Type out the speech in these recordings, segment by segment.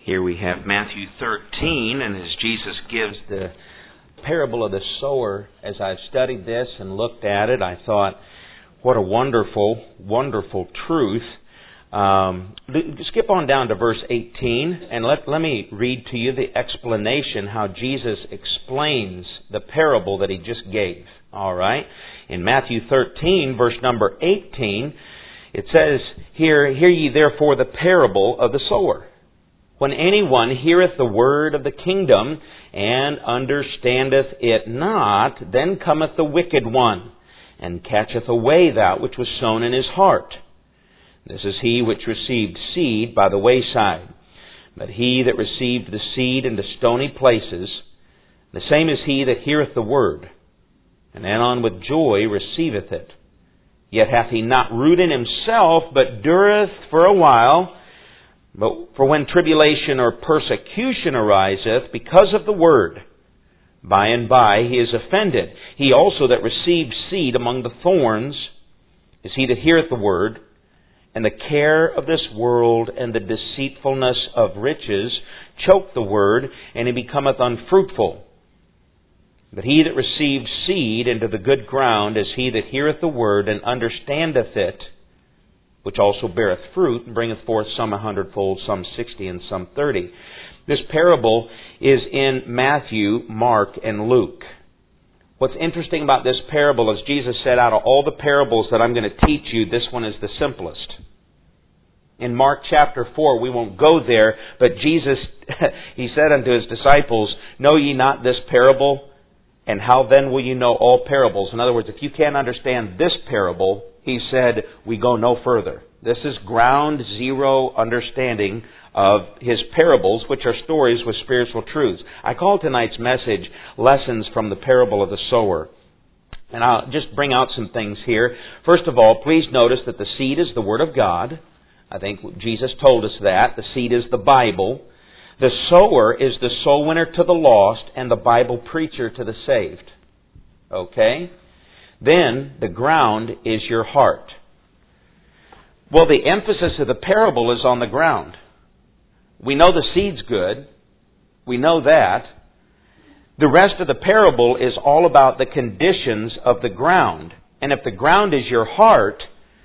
Here we have Matthew 13, and as Jesus gives the parable of the sower, as I've studied this and looked at it, I thought, what a wonderful, wonderful truth. Skip on down to verse 18, and let me read to you the explanation, how Jesus explains the parable that He just gave. All right? In Matthew 13, verse number 18, it says, Hear ye therefore the parable of the sower. When anyone heareth the word of the kingdom, and understandeth it not, then cometh the wicked one, and catcheth away that which was sown in his heart. This is he which received seed by the wayside. But he that received the seed into stony places, the same is he that heareth the word, and anon with joy receiveth it. Yet hath he not root in himself, but dureth for a while. But for when tribulation or persecution ariseth because of the word, by and by he is offended. He also that received seed among the thorns is he that heareth the word, and the care of this world and the deceitfulness of riches choke the word, and he becometh unfruitful. But he that received seed into the good ground is he that heareth the word, and understandeth it, which also beareth fruit, and bringeth forth some 100-fold, some 60, and some 30. This parable is in Matthew, Mark, and Luke. What's interesting about this parable is Jesus said, out of all the parables that I'm going to teach you, this one is the simplest. In Mark chapter 4, we won't go there, but Jesus, He said unto His disciples, Know ye not this parable? And how then will you know all parables? In other words, if you can't understand this parable, He said, we go no further. This is ground zero understanding of His parables, which are stories with spiritual truths. I call tonight's message, Lessons from the Parable of the Sower. And I'll just bring out some things here. First of all, please notice that the seed is the Word of God. I think Jesus told us that. The seed is the Bible. The sower is the soul winner to the lost, and the Bible preacher to the saved. Okay? Then, the ground is your heart. Well, the emphasis of the parable is on the ground. We know the seed's good. We know that. The rest of the parable is all about the conditions of the ground. And if the ground is your heart,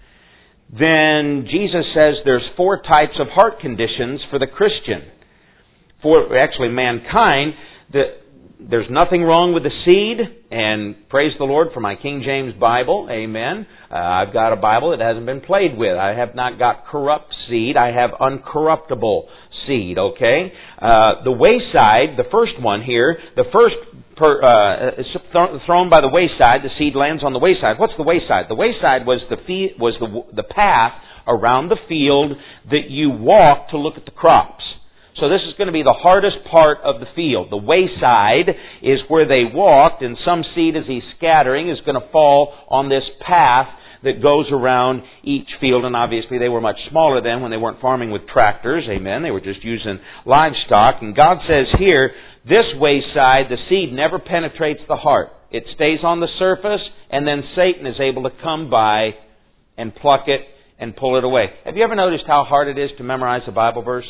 then Jesus says there's 4 types of heart conditions for the Christian. For actually mankind, there's nothing wrong with the seed, and praise the Lord for my King James Bible, amen. I've got a Bible that hasn't been played with. I have not got corrupt seed, I have uncorruptible seed, okay. The wayside, the first one here, the first thrown by the wayside, the seed lands on the wayside. What's the wayside? The wayside was the path around the field that you walk to look at the crops. So this is going to be the hardest part of the field. The wayside is where they walked, and some seed as he's scattering is going to fall on this path that goes around each field. And obviously they were much smaller then when they weren't farming with tractors. Amen. They were just using livestock. And God says here, this wayside, the seed never penetrates the heart. It stays on the surface, and then Satan is able to come by and pluck it and pull it away. Have you ever noticed how hard it is to memorize a Bible verse?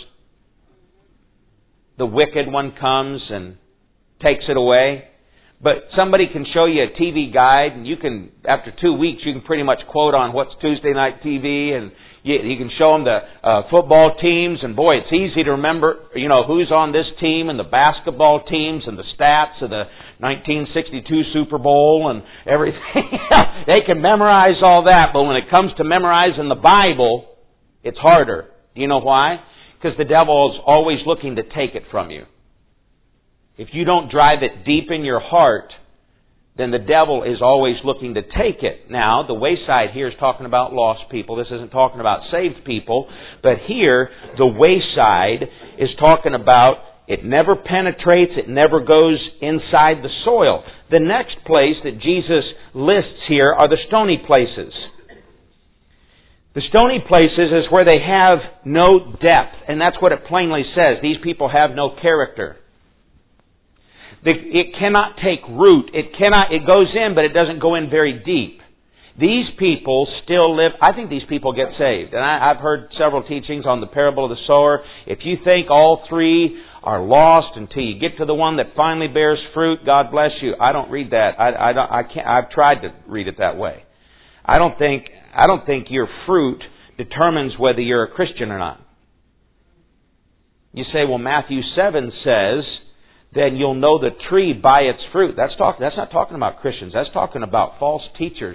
The wicked one comes and takes it away. But somebody can show you a TV guide, and you can, after 2 weeks, you can pretty much quote on what's Tuesday night TV, and you can show them the football teams, and boy, it's easy to remember, who's on this team, and the basketball teams, and the stats of the 1962 Super Bowl, and everything. They can memorize all that, but when it comes to memorizing the Bible, it's harder. Do you know why? Because the devil is always looking to take it from you. If you don't drive it deep in your heart, then the devil is always looking to take it. Now, the wayside here is talking about lost people. This isn't talking about saved people. But here, the wayside is talking about it never penetrates, it never goes inside the soil. The next place that Jesus lists here are the stony places. The stony places is where they have no depth, and that's what it plainly says. These people have no character. It cannot take root. It goes in, but it doesn't go in very deep. These people still live, I think these people get saved. And I've heard several teachings on the parable of the sower. If you think all three are lost until you get to the one that finally bears fruit, God bless you. I don't read that. I can't. I've tried to read it that way. I don't think your fruit determines whether you're a Christian or not. You say, well, Matthew 7 says, then you'll know the tree by its fruit. That's not talking about Christians. That's talking about false teachers.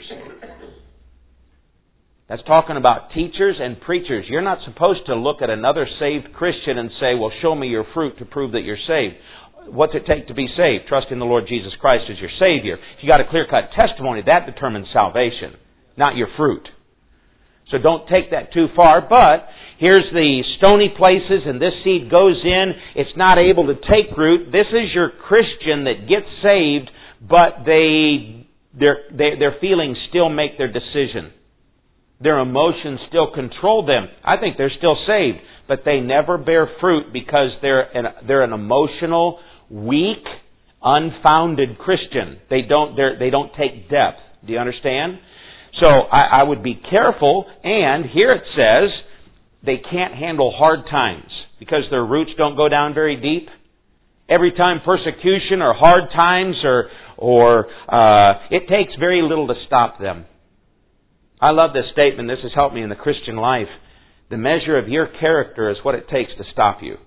That's talking about teachers and preachers. You're not supposed to look at another saved Christian and say, well, show me your fruit to prove that you're saved. What's it take to be saved? Trust in the Lord Jesus Christ as your Savior. If you got a clear-cut testimony, that determines salvation, not your fruit. So don't take that too far, but here's the stony places and this seed goes in. It's not able to take root. This is your Christian that gets saved, but their feelings still make their decision. Their emotions still control them. I think they're still saved, but they never bear fruit because they're an emotional, weak, unfounded Christian. They don't take depth. Do you understand? So I would be careful, and here it says they can't handle hard times because their roots don't go down very deep. Every time persecution or hard times or it takes very little to stop them. I love this statement. This has helped me in the Christian life. The measure of your character is what it takes to stop you.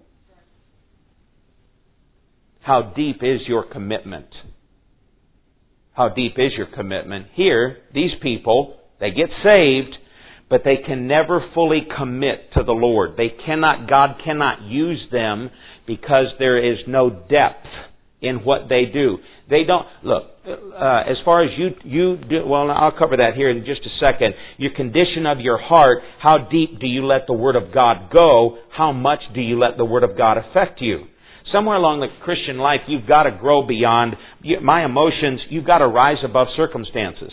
How deep is your commitment? How deep is your commitment? Here, these people, they get saved, but they can never fully commit to the Lord. God cannot use them because there is no depth in what they do. They don't, look, as far as you do, well, I'll cover that here in just a second. Your condition of your heart, how deep do you let the Word of God go? How much do you let the Word of God affect you? Somewhere along the Christian life, you've got to grow beyond my emotions. You've got to rise above circumstances.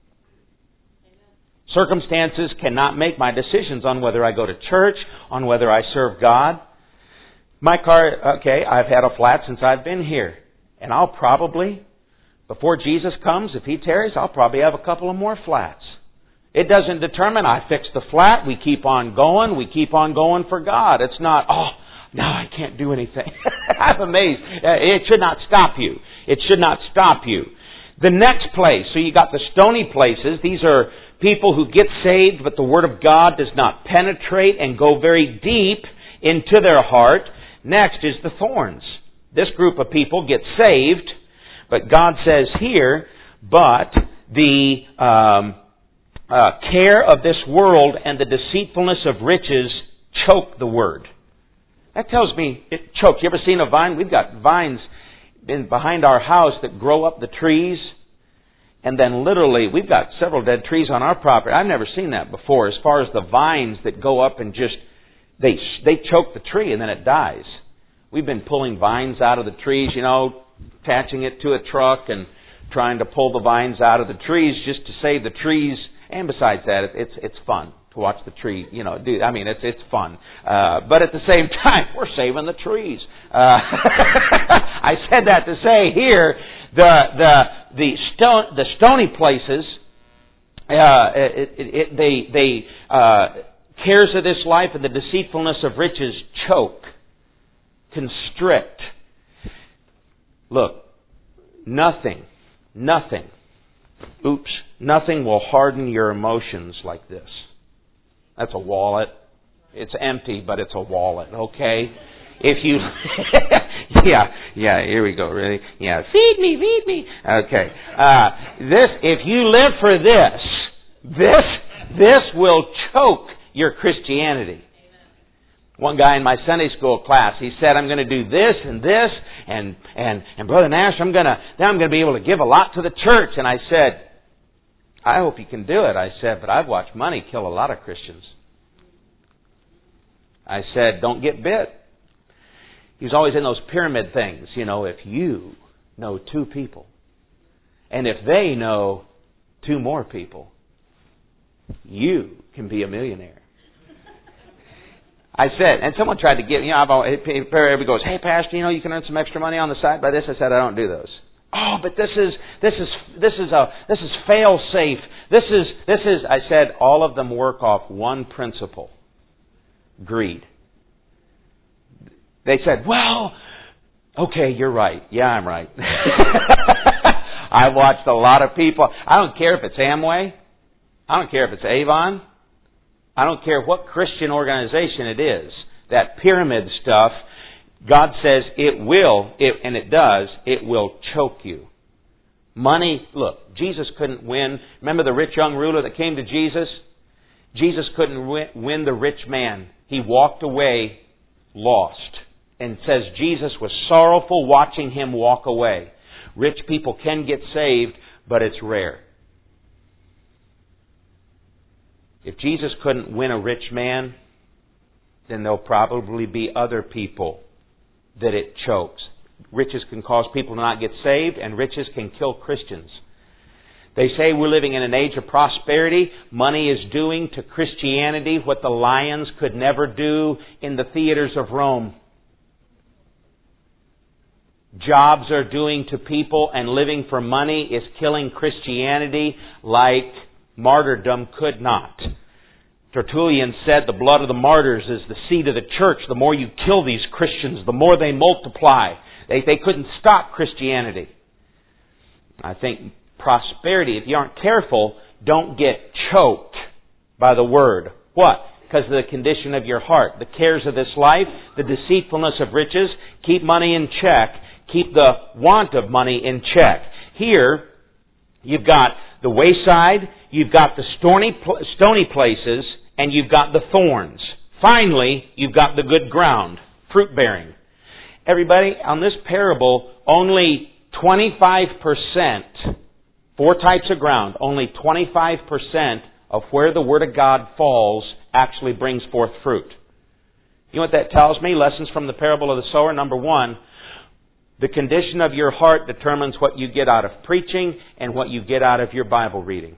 Circumstances cannot make my decisions on whether I go to church, on whether I serve God. My car, okay, I've had a flat since I've been here. And I'll probably, before Jesus comes, if He tarries, I'll probably have a couple of more flats. It doesn't determine I fix the flat, we keep on going for God. It's not, no, I can't do anything. I'm amazed. It should not stop you. It should not stop you. The next place, so you got the stony places. These are people who get saved, but the Word of God does not penetrate and go very deep into their heart. Next is the thorns. This group of people get saved, but God says here, but the care of this world and the deceitfulness of riches choke the Word. That tells me it chokes. You ever seen a vine? We've got vines behind our house that grow up the trees. And then literally, we've got several dead trees on our property. I've never seen that before. As far as the vines that go up and just, they choke the tree and then it dies. We've been pulling vines out of the trees, attaching it to a truck and trying to pull the vines out of the trees just to save the trees. And besides that, it's fun to watch the tree, it's fun. But at the same time, we're saving the trees. I said that to say here, the stony places, cares of this life and the deceitfulness of riches choke, constrict. Look, nothing will harden your emotions like this. That's a wallet. It's empty, but it's a wallet, okay? If you, here we go, really. Yeah, feed me. Okay. If you live for this will choke your Christianity. One guy in my Sunday school class, he said, I'm going to do this and this, and Brother Nash, I'm going to be able to give a lot to the church. And I said, I hope you can do it. I said, but I've watched money kill a lot of Christians. I said, don't get bit. He was always in those pyramid things. If you know 2 people, and if they know 2 more people, you can be a millionaire. I said, and someone tried to give, everybody goes, hey, Pastor, you can earn some extra money on the side by this. I said, I don't do those. Oh, but this is fail safe. This is. I said all of them work off one principle: greed. They said, "Well, okay, you're right. Yeah, I'm right." I've watched a lot of people. I don't care if it's Amway. I don't care if it's Avon. I don't care what Christian organization it is. That pyramid stuff, God says it will, and it does, it will choke you. Money, look, Jesus couldn't win. Remember the rich young ruler that came to Jesus? Jesus couldn't win the rich man. He walked away lost. And says Jesus was sorrowful watching him walk away. Rich people can get saved, but it's rare. If Jesus couldn't win a rich man, then there'll probably be other people that it chokes. Riches can cause people to not get saved, and riches can kill Christians. They say we're living in an age of prosperity. Money is doing to Christianity what the lions could never do in the theaters of Rome. Jobs are doing to people, and living for money is killing Christianity like martyrdom could not. Tertullian said the blood of the martyrs is the seed of the church. The more you kill these Christians, the more they multiply. They couldn't stop Christianity. I think prosperity, if you aren't careful, don't get choked by the word. What? Because of the condition of your heart. The cares of this life, the deceitfulness of riches, keep money in check. Keep the want of money in check. Here, you've got the wayside, you've got the stony places, and you've got the thorns. Finally, you've got the good ground, fruit bearing. Everybody, on this parable, only 25%, 4 types of ground, only 25% of where the Word of God falls actually brings forth fruit. You know what that tells me? Lessons from the parable of the sower. Number 1, the condition of your heart determines what you get out of preaching and what you get out of your Bible reading.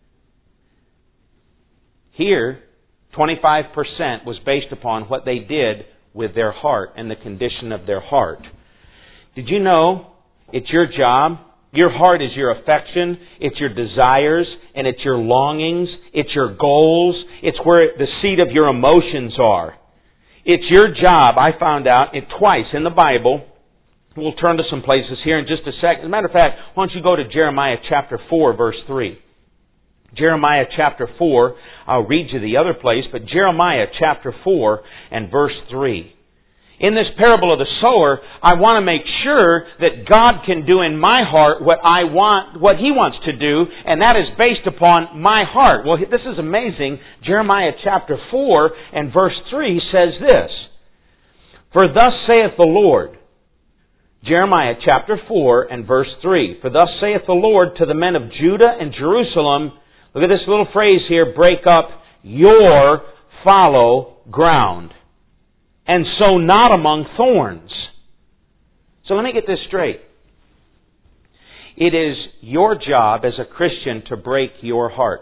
Here, 25% was based upon what they did with their heart and the condition of their heart. Did you know it's your job? Your heart is your affection, it's your desires, and it's your longings, it's your goals, it's where the seat of your emotions are. It's your job, I found out it twice in the Bible. We'll turn to some places here in just a second. As a matter of fact, why don't you go to Jeremiah chapter 4, verse 3. Jeremiah chapter 4, I'll read you the other place, but Jeremiah chapter 4 and verse 3. In this parable of the sower, I want to make sure that God can do in my heart what I want, what He wants to do, and that is based upon my heart. Well, this is amazing. Jeremiah chapter 4 and verse 3 says this, "For thus saith the Lord," Jeremiah chapter 4 and verse 3. "For thus saith the Lord to the men of Judah and Jerusalem," look at this little phrase here, "break up your fallow ground, and sow not among thorns." So let me get this straight. It is your job as a Christian to break your heart.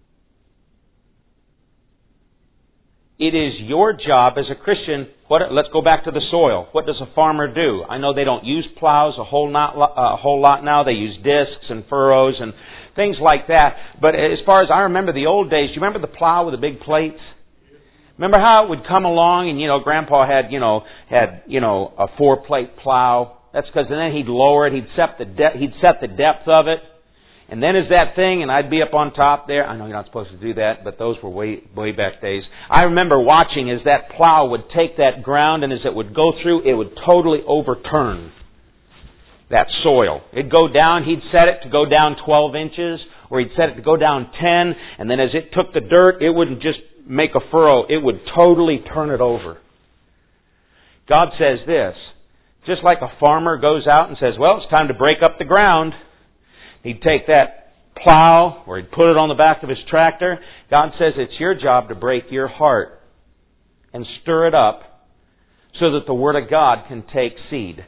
It is your job as a Christian. Let's go back to the soil. What does a farmer do? I know they don't use plows a whole lot now. They use discs and furrows and things like that. But as far as I remember the old days, do you remember the plow with the big plates? Remember how it would come along and, Grandpa had a 4-plate plow. That's because then he'd lower it. He'd set the depth of it. And then as that thing, and I'd be up on top there. I know you're not supposed to do that, but those were way back days. I remember watching as that plow would take that ground, and as it would go through, it would totally overturn that soil. It'd go down, he'd set it to go down 12 inches, or he'd set it to go down 10, and then as it took the dirt, it wouldn't just make a furrow, it would totally turn it over. God says this, just like a farmer goes out and says, well, it's time to break up the ground. He'd take that plow, or he'd put it on the back of his tractor. God says it's your job to break your heart and stir it up so that the Word of God can take seed.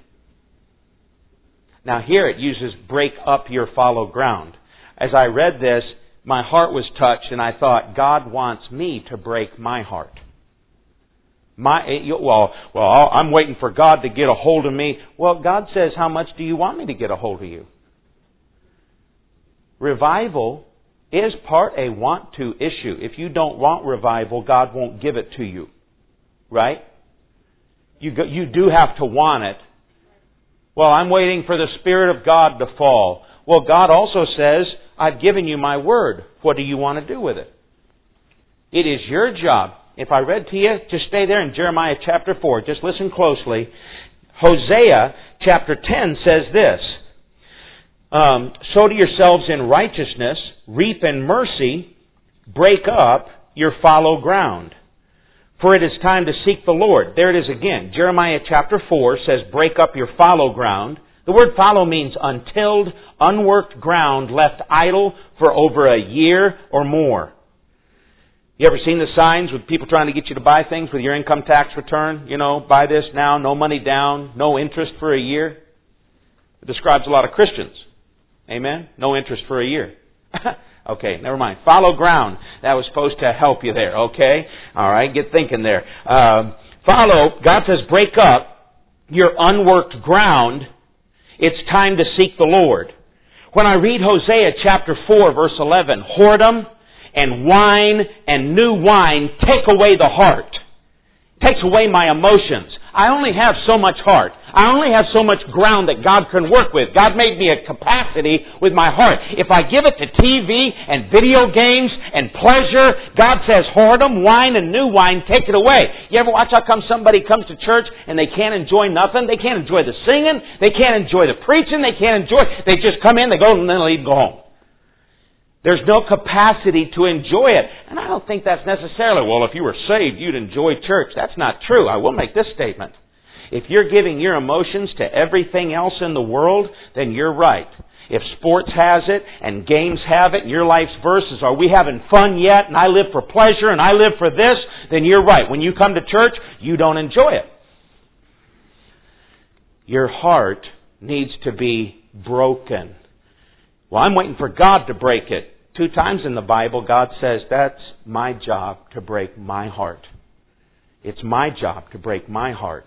Now here it uses break up your fallow ground. As I read this, my heart was touched and I thought, God wants me to break my heart. I'm waiting for God to get a hold of me. Well, God says, how much do you want me to get a hold of you? Revival is part a want-to issue. If you don't want revival, God won't give it to you. Right? You do have to want it. Well, I'm waiting for the Spirit of God to fall. Well, God also says, I've given you my word. What do you want to do with it? It is your job. If I read to you, just stay there in Jeremiah chapter 4. Just listen closely. Hosea chapter 10 says this. Sow to yourselves in righteousness, reap in mercy, break up your fallow ground. For it is time to seek the Lord. There it is again. Jeremiah chapter 4 says, break up your fallow ground. The word fallow means untilled, unworked ground left idle for over a year or more. You ever seen the signs with people trying to get you to buy things with your income tax return? You know, buy this now, no money down, no interest for a year. It describes a lot of Christians. Amen? No interest for a year. Okay, never mind. Fallow ground. That was supposed to help you there, okay? All right, get thinking there. Follow, God says, break up your unworked ground. It's time to seek the Lord. When I read Hosea chapter 4, verse 11, whoredom and wine and new wine take away the heart. Takes away my emotions. I only have so much heart. I only have so much ground that God can work with. God made me a capacity with my heart. If I give it to TV and video games and pleasure, God says, whoredom, wine, and new wine, take it away. You ever watch how come somebody comes to church and they can't enjoy nothing? They can't enjoy the singing. They can't enjoy the preaching. They just come in, they go, and then they leave and go home. There's no capacity to enjoy it. And I don't think that's necessarily, well, if you were saved, you'd enjoy church. That's not true. I will make this statement. If you're giving your emotions to everything else in the world, then you're right. If sports has it and games have it, and your life's verses are we having fun yet, and I live for pleasure, and I live for this, then you're right. When you come to church, you don't enjoy it. Your heart needs to be broken. Well, I'm waiting for God to break it. 2 times in the Bible, God says, that's my job to break my heart. It's my job to break my heart.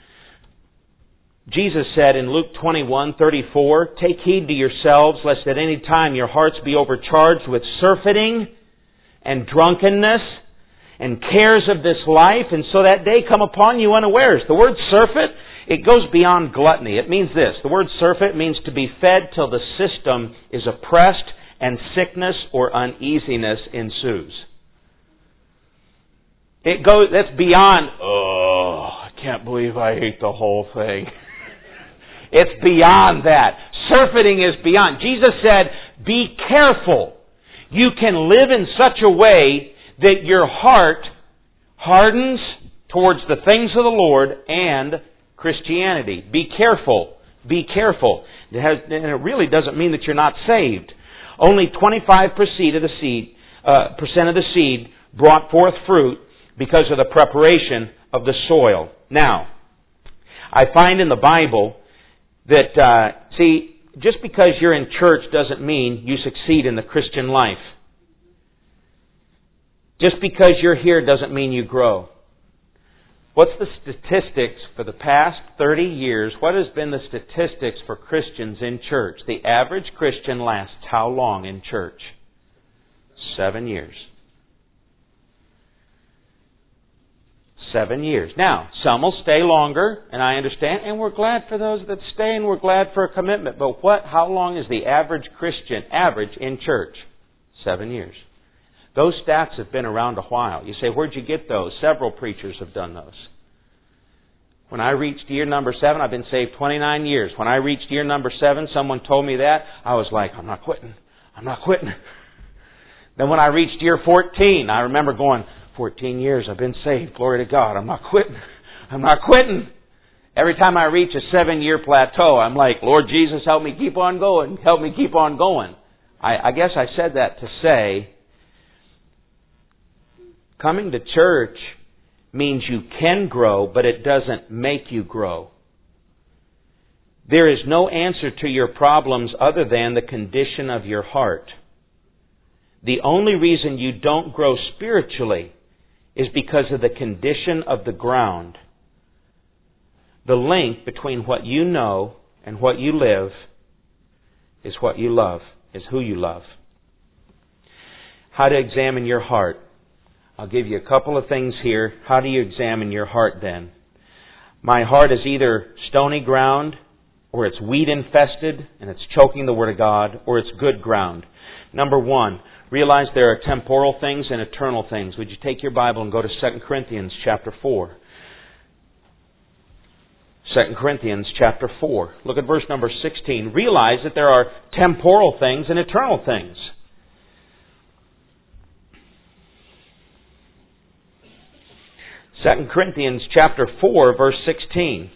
Jesus said in Luke 21:34, take heed to yourselves, lest at any time your hearts be overcharged with surfeiting and drunkenness and cares of this life, and so that day come upon you unawares. The word surfeit, it goes beyond gluttony. It means this. The word surfeit means to be fed till the system is oppressed and sickness or uneasiness ensues. That's beyond, I can't believe I ate the whole thing. It's beyond that. Surfeiting is beyond. Jesus said, be careful. You can live in such a way that your heart hardens towards the things of the Lord and Christianity. Be careful. Be careful. And it really doesn't mean that you're not saved. Only 25% of the seed brought forth fruit because of the preparation of the soil. Now, I find in the Bible that, just because you're in church doesn't mean you succeed in the Christian life. Just because you're here doesn't mean you grow. What's the statistics for the past 30 years? What has been the statistics for Christians in church? The average Christian lasts how long in church? 7 years. 7 years. Now, some will stay longer, and I understand, and we're glad for those that stay, and we're glad for a commitment. But how long is the average Christian in church? 7 years. Those stats have been around a while. You say, where'd you get those? Several preachers have done those. When I reached year number 7, I've been saved 29 years. When I reached year number 7, someone told me that. I was like, I'm not quitting. I'm not quitting. Then when I reached year 14, I remember going, 14 years I've been saved. Glory to God. I'm not quitting. I'm not quitting. Every time I reach a 7-year plateau, I'm like, Lord Jesus, help me keep on going. Help me keep on going. I guess I said that to say, coming to church means you can grow, but it doesn't make you grow. There is no answer to your problems other than the condition of your heart. The only reason you don't grow spiritually is because of the condition of the ground. The link between what you know and what you live is what you love, is who you love. How to examine your heart. I'll give you a couple of things here. How do you examine your heart then? My heart is either stony ground, or it's weed infested and it's choking the Word of God, or it's good ground. Number one, realize there are temporal things and eternal things. Would you take your Bible and go to 2 Corinthians chapter 4? 2 Corinthians chapter 4. Look at verse number 16. Realize that there are temporal things and eternal things. Second Corinthians chapter 4, verse 16.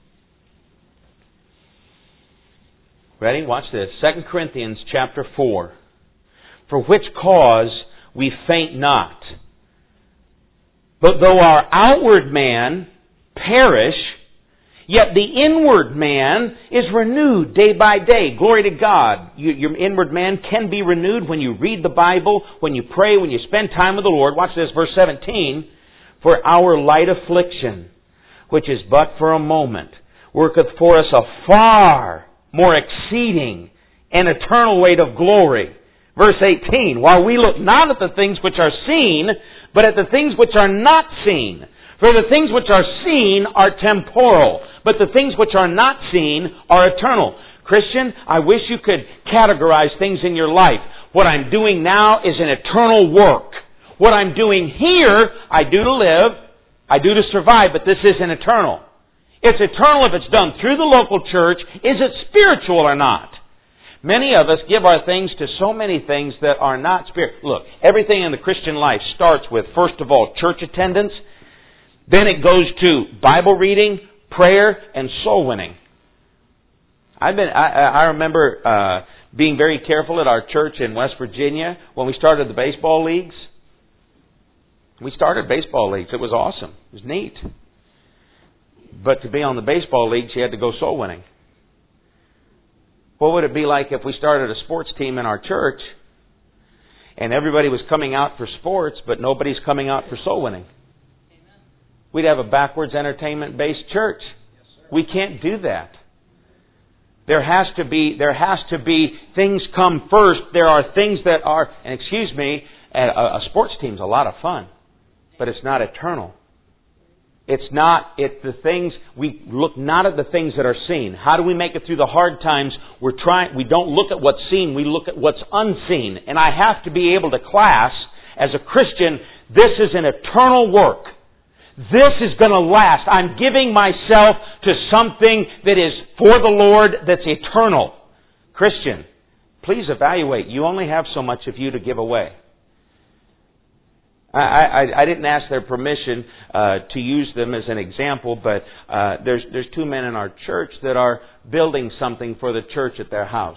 Ready? Watch this. 2 Corinthians chapter 4. For which cause we faint not. But though our outward man perish, yet the inward man is renewed day by day. Glory to God. Your inward man can be renewed when you read the Bible, when you pray, when you spend time with the Lord. Watch this, verse 17. For our light affliction, which is but for a moment, worketh for us a far more exceeding and eternal weight of glory. Verse 18. While we look not at the things which are seen, but at the things which are not seen. For the things which are seen are temporal, but the things which are not seen are eternal. Christian, I wish you could categorize things in your life. What I'm doing now is an eternal work. What I'm doing here, I do to live, I do to survive, but this isn't eternal. It's eternal if it's done through the local church. Is it spiritual or not? Many of us give our things to so many things that are not spiritual. Look, everything in the Christian life starts with, first of all, church attendance. Then it goes to Bible reading, prayer, and soul winning. I remember being very careful at our church in West Virginia when we started the baseball leagues. We started baseball leagues. It was awesome. It was neat. But to be on the baseball leagues, you had to go soul winning. What would it be like if we started a sports team in our church and everybody was coming out for sports, but nobody's coming out for soul winning? We'd have a backwards entertainment-based church. We can't do that. There has to be things come first. There are things that are, and excuse me, a sports team's a lot of fun, but it's not eternal. It's the things, we look not at the things that are seen. How do we make it through the hard times? We don't look at what's seen, we look at what's unseen. And I have to be able to class, as a Christian, this is an eternal work. This is going to last. I'm giving myself to something that is for the Lord, that's eternal. Christian, please evaluate. You only have so much of you to give away. I didn't ask their permission to use them as an example, but there's two men in our church that are building something for the church at their house.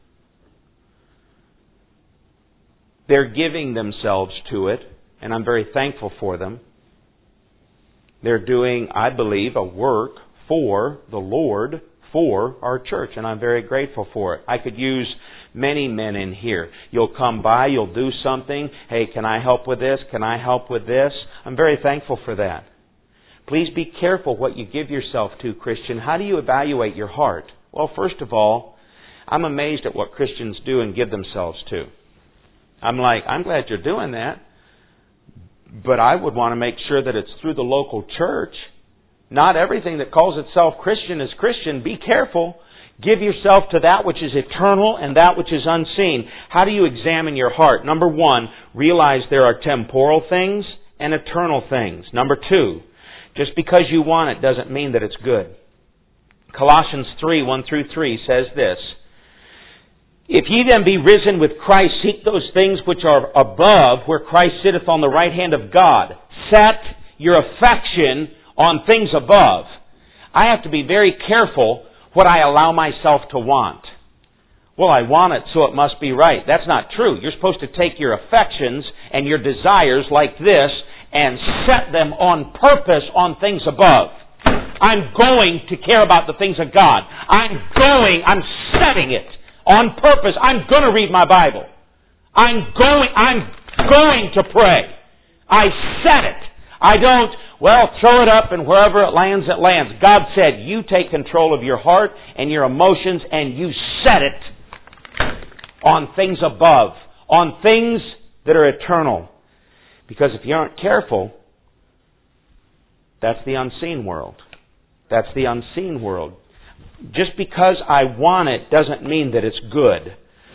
They're giving themselves to it, and I'm very thankful for them. They're doing, I believe, a work for the Lord, for our church, and I'm very grateful for it. I could use many men in here. You'll come by, you'll do something. Hey, can I help with this? Can I help with this? I'm very thankful for that. Please be careful what you give yourself to, Christian. How do you evaluate your heart? Well, first of all, I'm amazed at what Christians do and give themselves to. I'm glad you're doing that, but I would want to make sure that it's through the local church. Not everything that calls itself Christian is Christian. Be careful. Give yourself to that which is eternal and that which is unseen. How do you examine your heart? Number one, realize there are temporal things and eternal things. Number two, just because you want it doesn't mean that it's good. Colossians 3:1-3 says this, If ye then be risen with Christ, seek those things which are above, where Christ sitteth on the right hand of God. Set your affection on things above. I have to be very careful what I allow myself to want. Well, I want it, so it must be right. That's not true. You're supposed to take your affections and your desires like this and set them on purpose on things above. I'm going to care about the things of God. I'm setting it on purpose. I'm going to read my Bible. I'm going to pray. I set it. I don't, throw it up and wherever it lands, it lands. God said, you take control of your heart and your emotions and you set it on things above, on things that are eternal. Because if you aren't careful, that's the unseen world. That's the unseen world. Just because I want it doesn't mean that it's good.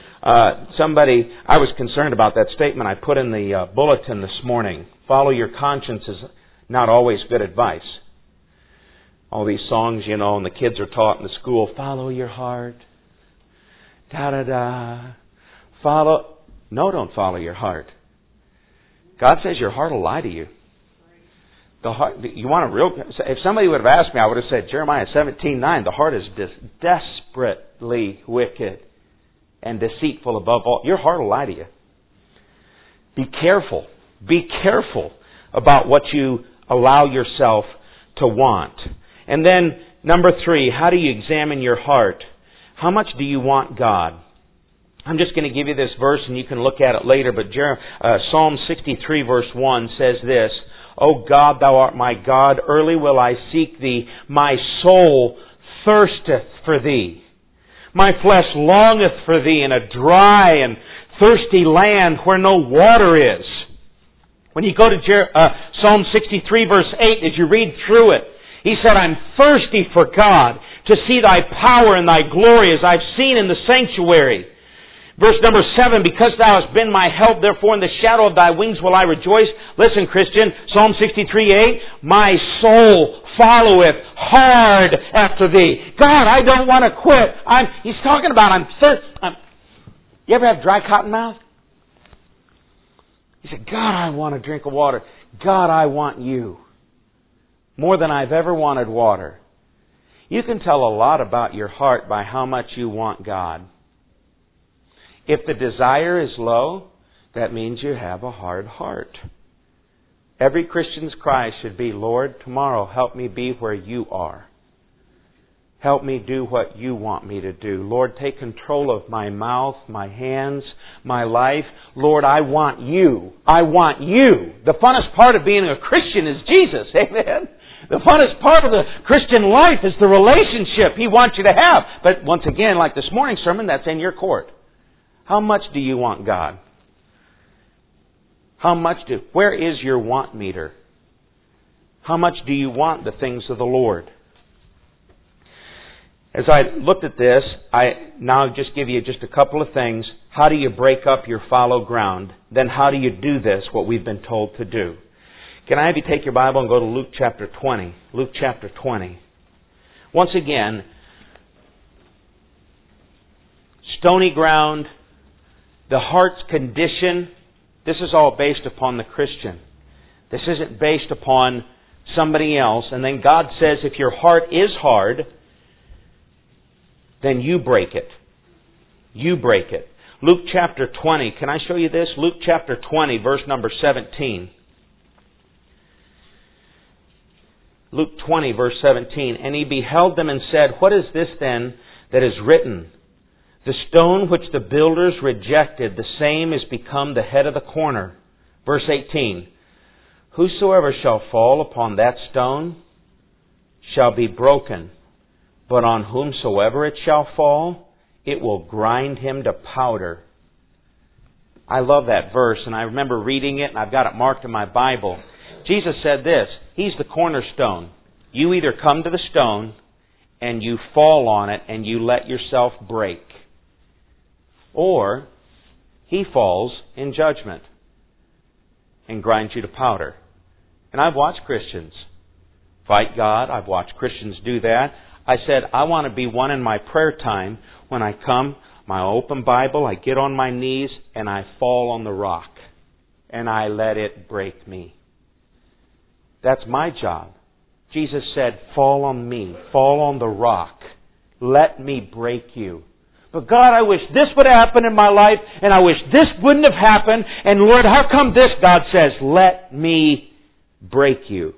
I was concerned about that statement I put in the bulletin this morning. Follow your conscience is not always good advice. All these songs, and the kids are taught in the school, follow your heart. Da-da-da. Don't follow your heart. God says your heart will lie to you. The heart, you want a real, if somebody would have asked me, I would have said Jeremiah 17:9, the heart is desperately wicked and deceitful above all. Your heart will lie to you. Be careful. Be careful about what you allow yourself to want. And then, number 3, how do you examine your heart? How much do you want God? I'm just going to give you this verse and you can look at it later, but Psalm 63 verse 1 says this, O God, Thou art my God, early will I seek Thee. My soul thirsteth for Thee. My flesh longeth for Thee in a dry and thirsty land where no water is. When you go to Psalm 63 verse 8, as you read through it, he said, I'm thirsty for God, to see Thy power and Thy glory as I've seen in the sanctuary. Verse number 7, because Thou hast been my help, therefore in the shadow of Thy wings will I rejoice. Listen, Christian, Psalm 63:8, my soul followeth hard after Thee. God, I don't want to quit. He's talking about you ever have dry cotton mouth? He said, God, I want a drink of water. God, I want You. More than I've ever wanted water. You can tell a lot about your heart by how much you want God. If the desire is low, that means you have a hard heart. Every Christian's cry should be, Lord, tomorrow help me be where You are. Help me do what You want me to do. Lord, take control of my mouth, my hands, my life. Lord, I want You. I want You. The funnest part of being a Christian is Jesus. Amen? The funnest part of the Christian life is the relationship He wants you to have. But once again, like this morning's sermon, that's in your court. How much do you want God? Where is your want meter? How much do you want the things of the Lord? As I looked at this, I now just give you just a couple of things. How do you break up your fallow ground? Then how do you do this, what we've been told to do? Can I have you take your Bible and go to Luke chapter 20? Luke chapter 20. Once again, stony ground, the heart's condition, this is all based upon the Christian. This isn't based upon somebody else. And then God says, if your heart is hard, then you break it. You break it. Luke chapter 20. Can I show you this? Luke chapter 20, verse number 17. Luke 20, verse 17. And He beheld them and said, what is this then that is written? The stone which the builders rejected, the same is become the head of the corner. Verse 18. Whosoever shall fall upon that stone shall be broken. But on whomsoever it shall fall, it will grind him to powder. I love that verse, and I remember reading it, and I've got it marked in my Bible. Jesus said this, He's the cornerstone. You either come to the stone, and you fall on it, and you let yourself break. Or, He falls in judgment and grinds you to powder. And I've watched Christians fight God. I've watched Christians do that. I said, I want to be one in my prayer time when I come, my open Bible, I get on my knees and I fall on the rock and I let it break me. That's my job. Jesus said, fall on me, fall on the rock. Let me break you. But God, I wish this would happen in my life and I wish this wouldn't have happened. And Lord, how come this? God says, let me break you.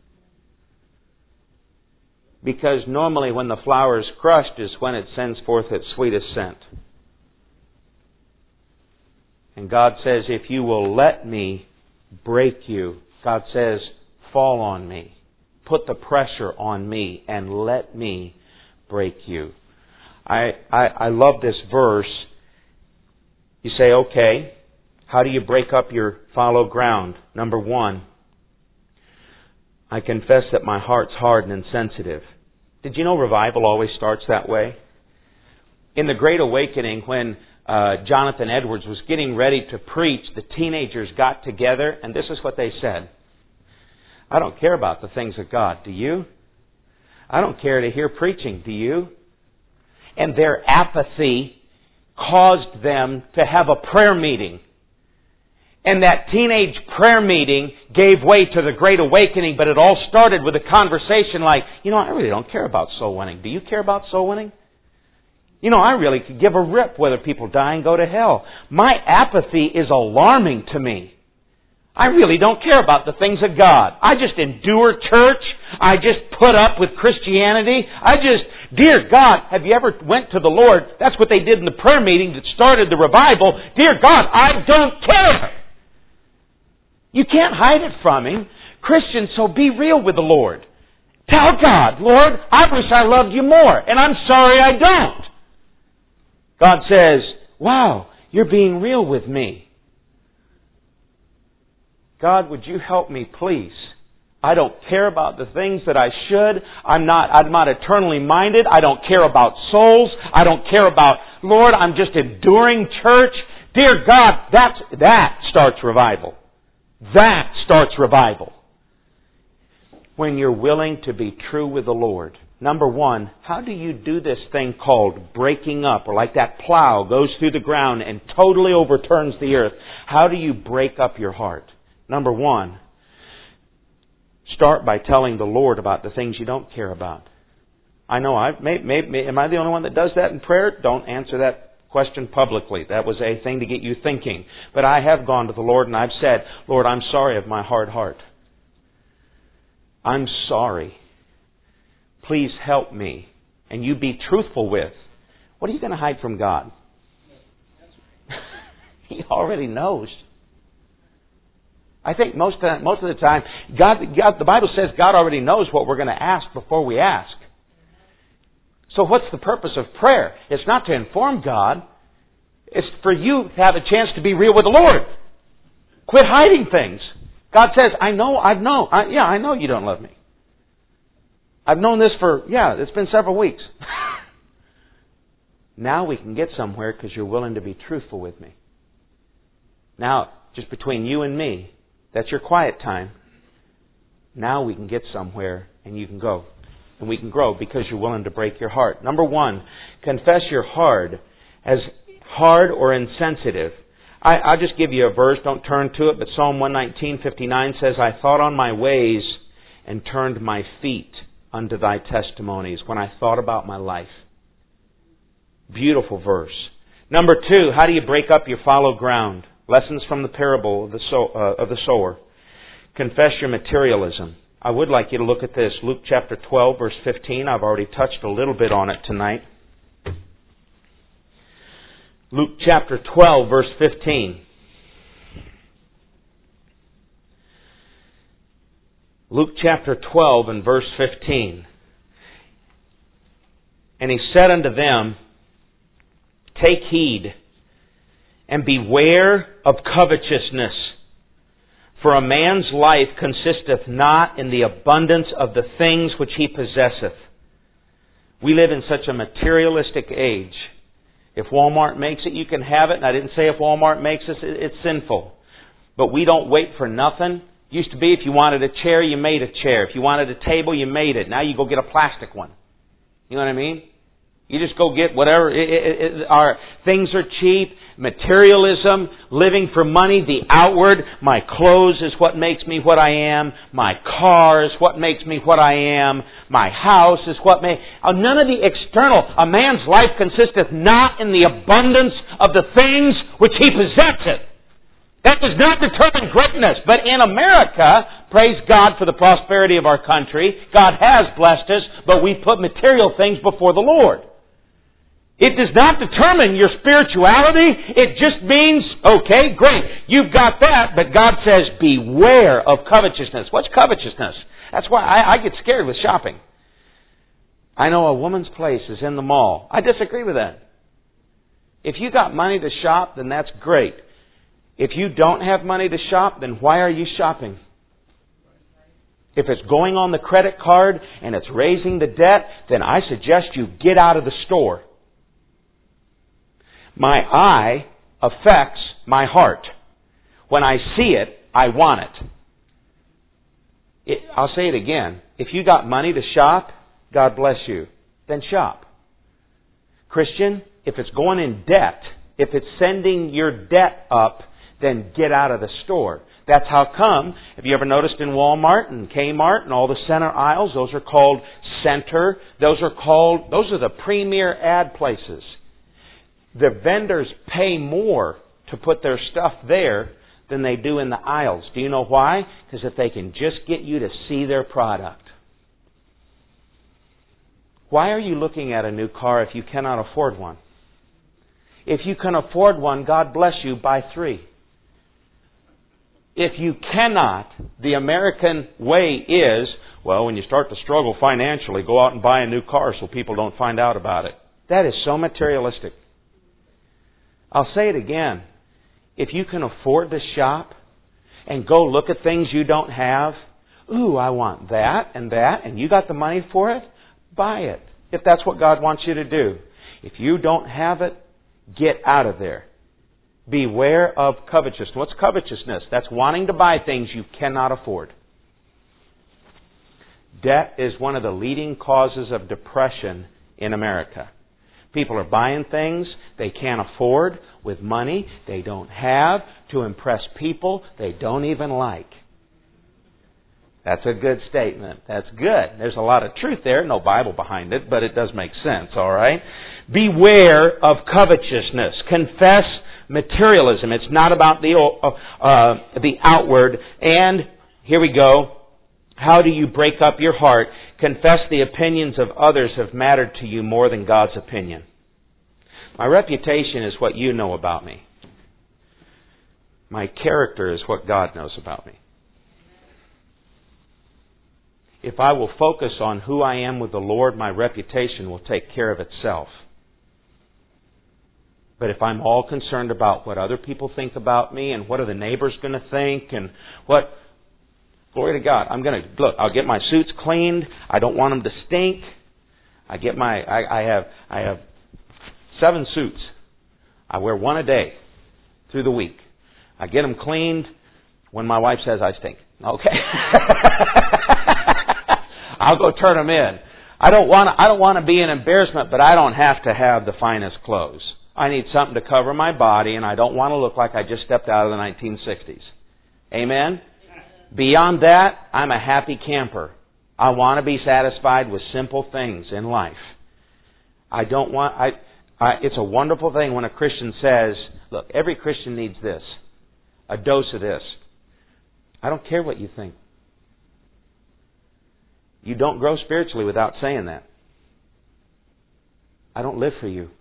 Because normally when the flower is crushed is when it sends forth its sweetest scent. And God says, if you will let me break you. God says, fall on me. Put the pressure on me and let me break you. I love this verse. You say, okay, how do you break up your fallow ground? Number one, I confess that my heart's hard and insensitive. Did you know revival always starts that way? In the Great Awakening, when Jonathan Edwards was getting ready to preach, the teenagers got together, and this is what they said. I don't care about the things of God, do you? I don't care to hear preaching, do you? And their apathy caused them to have a prayer meeting. And that teenage prayer meeting gave way to the Great Awakening, but it all started with a conversation like, I really don't care about soul winning. Do you care about soul winning? I really could give a rip whether people die and go to hell. My apathy is alarming to me. I really don't care about the things of God. I just endure church. I just put up with Christianity. Dear God, have you ever went to the Lord? That's what they did in the prayer meeting that started the revival. Dear God, I don't care. You can't hide it from Him. Christians, so be real with the Lord. Tell God, Lord, I wish I loved you more, and I'm sorry I don't. God says, wow, you're being real with me. God, would you help me, please? I don't care about the things that I should. I'm not eternally minded. I don't care about souls. I don't care about, Lord, I'm just enduring church. Dear God, that starts revival. That starts revival. When you're willing to be true with the Lord. Number one, how do you do this thing called breaking up? Or like that plow goes through the ground and totally overturns the earth. How do you break up your heart? Number one, start by telling the Lord about the things you don't care about. I know, am I the only one that does that in prayer? Don't answer that question publicly. That was a thing to get you thinking. But I have gone to the Lord and I've said, Lord, I'm sorry of my hard heart. I'm sorry. Please help me. And you be truthful with. What are you going to hide from God? He already knows. I think most of the time, God, the Bible says God already knows what we're going to ask before we ask. So what's the purpose of prayer? It's not to inform God. It's for you to have a chance to be real with the Lord. Quit hiding things. God says, I know you don't love me. I've known this it's been several weeks. Now we can get somewhere because you're willing to be truthful with me. Now, just between you and me, that's your quiet time. Now we can get somewhere and you can go. And we can grow because you're willing to break your heart. Number one, confess your heart as hard or insensitive. I'll just give you a verse. Don't turn to it. But Psalm 119:59 says, I thought on my ways and turned my feet unto thy testimonies when I thought about my life. Beautiful verse. Number two, how do you break up your fallow ground? Lessons from the parable of the sower. Confess your materialism. I would like you to look at this. Luke chapter 12, verse 15. I've already touched a little bit on it tonight. Luke chapter 12, verse 15. Luke chapter 12 and verse 15. And he said unto them, take heed, and beware of covetousness. For a man's life consisteth not in the abundance of the things which he possesseth. We live in such a materialistic age. If Walmart makes it, you can have it. And I didn't say if Walmart makes it, it's sinful. But we don't wait for nothing. Used to be if you wanted a chair, you made a chair. If you wanted a table, you made it. Now you go get a plastic one. You know what I mean? You just go get whatever. Our things are cheap. Materialism, living for money, the outward. My clothes is what makes me what I am. My car is what makes me what I am. My house is what makes... None of the external. A man's life consisteth not in the abundance of the things which he possesseth. That does not determine greatness. But in America, praise God for the prosperity of our country. God has blessed us, but we put material things before the Lord. It does not determine your spirituality. It just means, okay, great, you've got that, but God says, beware of covetousness. What's covetousness? That's why I get scared with shopping. I know a woman's place is in the mall. I disagree with that. If you got money to shop, then that's great. If you don't have money to shop, then why are you shopping? If it's going on the credit card and it's raising the debt, then I suggest you get out of the store. My eye affects my heart. When I see it, I want it. I'll say it again. If you got money to shop, God bless you, then shop. Christian, if it's going in debt, if it's sending your debt up, then get out of the store. That's how come, have you ever noticed in Walmart and Kmart and all the center aisles, those are called center. Those are the premier ad places. The vendors pay more to put their stuff there than they do in the aisles. Do you know why? Because if they can just get you to see their product. Why are you looking at a new car if you cannot afford one? If you can afford one, God bless you, buy 3. If you cannot, the American way is, well, when you start to struggle financially, go out and buy a new car so people don't find out about it. That is so materialistic. I'll say it again. If you can afford to shop and go look at things you don't have, ooh, I want that, and you got the money for it, buy it. If that's what God wants you to do. If you don't have it, get out of there. Beware of covetousness. What's covetousness? That's wanting to buy things you cannot afford. Debt is one of the leading causes of depression in America. People are buying things they can't afford with money they don't have to impress people they don't even like. That's a good statement. That's good. There's a lot of truth there. No Bible behind it, but it does make sense, all right? Beware of covetousness. Confess materialism. It's not about the outward. And here we go. How do you break up your heart? Confess the opinions of others have mattered to you more than God's opinion. My reputation is what you know about me. My character is what God knows about me. If I will focus on who I am with the Lord, my reputation will take care of itself. But if I'm all concerned about what other people think about me and what are the neighbors going to think and what... Glory to God. I'll get my suits cleaned. I don't want them to stink. I have 7 suits. I wear one a day through the week. I get them cleaned when my wife says I stink. Okay. I'll go turn them in. I don't want to be an embarrassment, but I don't have to have the finest clothes. I need something to cover my body, and I don't want to look like I just stepped out of the 1960s. Amen? Beyond that, I'm a happy camper. I want to be satisfied with simple things in life. It's a wonderful thing when a Christian says, look, every Christian needs this. A dose of this. I don't care what you think. You don't grow spiritually without saying that. I don't live for you.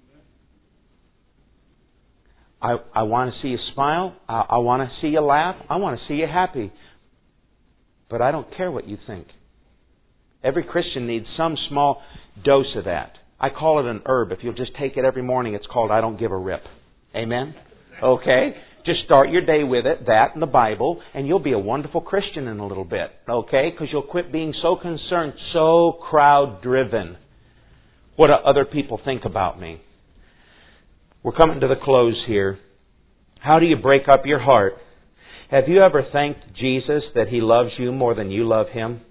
I want to see you smile. I want to see you laugh. I want to see you happy. But I don't care what you think. Every Christian needs some small dose of that. I call it an herb. If you'll just take it every morning, it's called I don't give a rip. Amen? Okay? Just start your day with it, that and the Bible, and you'll be a wonderful Christian in a little bit. Okay? Because you'll quit being so concerned, so crowd-driven. What do other people think about me? We're coming to the close here. How do you break up your heart? Have you ever thanked Jesus that He loves you more than you love Him?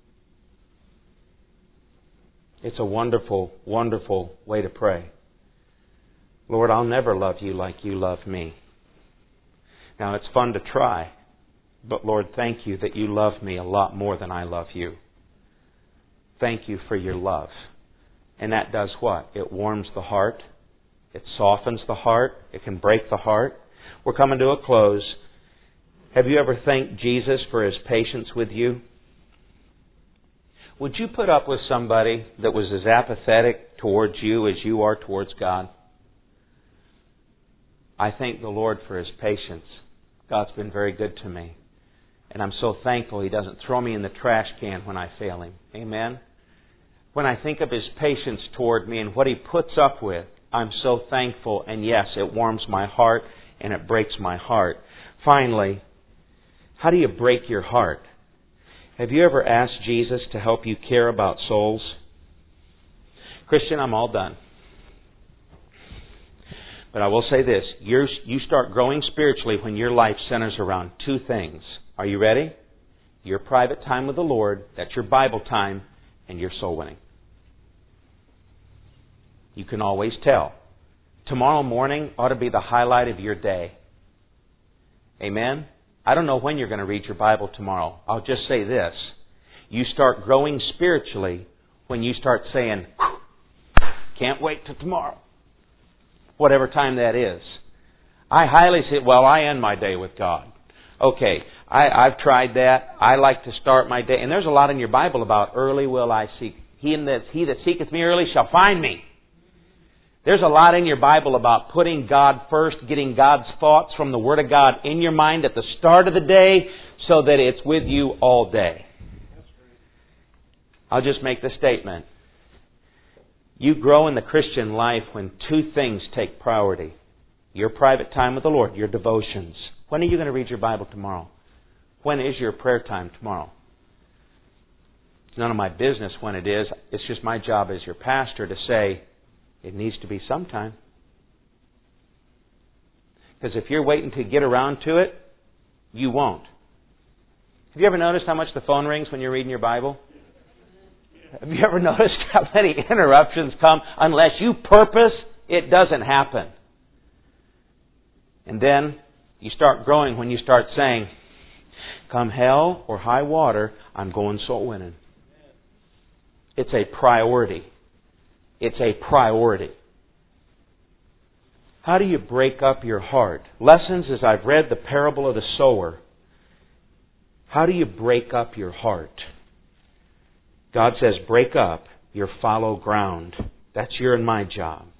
It's a wonderful, wonderful way to pray. Lord, I'll never love you like you love me. Now, it's fun to try, but Lord, thank you that you love me a lot more than I love you. Thank you for your love. And that does what? It warms the heart. It softens the heart. It can break the heart. We're coming to a close. Have you ever thanked Jesus for His patience with you? Would you put up with somebody that was as apathetic towards you as you are towards God? I thank the Lord for His patience. God's been very good to me. And I'm so thankful He doesn't throw me in the trash can when I fail Him. Amen? When I think of His patience toward me and what He puts up with, I'm so thankful. And yes, it warms my heart and it breaks my heart. Finally, how do you break your heart? Have you ever asked Jesus to help you care about souls? Christian, I'm all done. But I will say this. You start growing spiritually when your life centers around two things. Are you ready? Your private time with the Lord, that's your Bible time, and your soul winning. You can always tell. Tomorrow morning ought to be the highlight of your day. Amen? I don't know when you're going to read your Bible tomorrow. I'll just say this. You start growing spiritually when you start saying, can't wait till tomorrow. Whatever time that is. I highly say, well, I end my day with God. Okay, I've tried that. I like to start my day. And there's a lot in your Bible about early will I seek. He that seeketh me early shall find me. There's a lot in your Bible about putting God first, getting God's thoughts from the Word of God in your mind at the start of the day so that it's with you all day. I'll just make the statement. You grow in the Christian life when two things take priority. Your private time with the Lord, your devotions. When are you going to read your Bible tomorrow? When is your prayer time tomorrow? It's none of my business when it is. It's just my job as your pastor to say, it needs to be sometime. Because if you're waiting to get around to it, you won't. Have you ever noticed how much the phone rings when you're reading your Bible? Have you ever noticed how many interruptions come? Unless you purpose, it doesn't happen. And then you start growing when you start saying, come hell or high water, I'm going soul winning. It's a priority. It's a priority. How do you break up your heart? Lessons as I've read the parable of the sower. How do you break up your heart? God says, break up your fallow ground. That's your and my job.